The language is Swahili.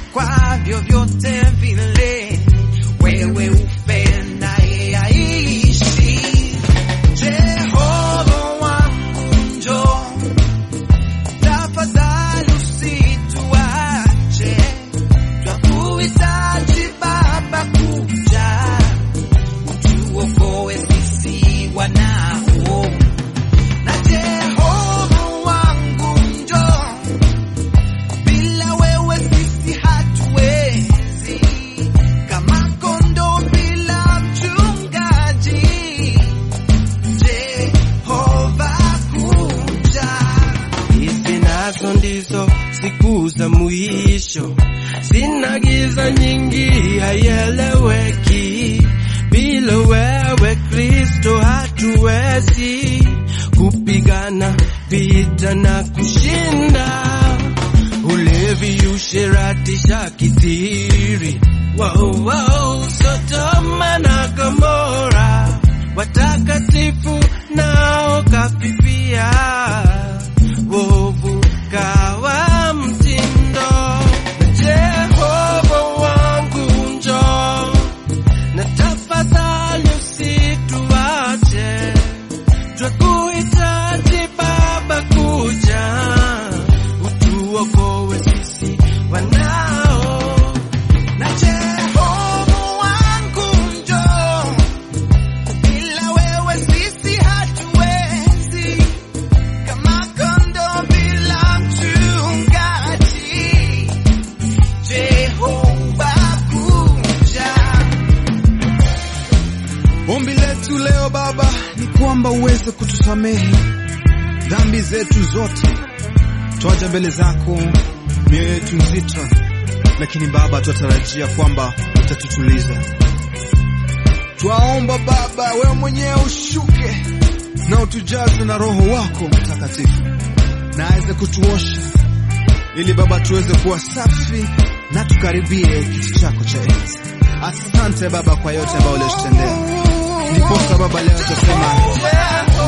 kwa vyovyote vile wewe upenda aishi. Jehova wangu njoo, tafadhali usituache, twakuhitaji Baba, kuja utuokoe sisi wanao. Na Jehova wangu njoo, bila wewe sisi hatuwezi, kama kondoo bila mchungaji. Jehova kuja. Hizi nazo ndizo siku za mwisho, sina giza nyingi haieleweki. Bila wewe Kristo hatuwezi kupigana vita na kushinda. Ulevi, usherati shakithiri, Sodoma na Gomora, watakatifu nao kafifia, wovu kawa mtindo. Jehova wangu njoo, na tafadhali usituache, twakuhitaji Baba, kuja utuokoe sisi wanao. Na Jehova wangu njoo, bila wewe sisi hatuwezi, kama kondoo bila mchungaji. Jehova kuja. Ombi letu leo Baba ni kwamba uweze kutusamehe dhambi zetu zote. Twaja mbele zako mioyo yetu nzito, lakini Baba twatarajia kwamba utatutuliza. Twaomba Baba wewe mwenyewe ushuke na utujaze na Roho wako Mtakatifu, na aweze kutuosha ili Baba tuweze kuwa safi na tukaribie kiti chako cha enzi. Asante Baba kwa yote ambayo ulitutendea. Ndiposa Baba leo tutasema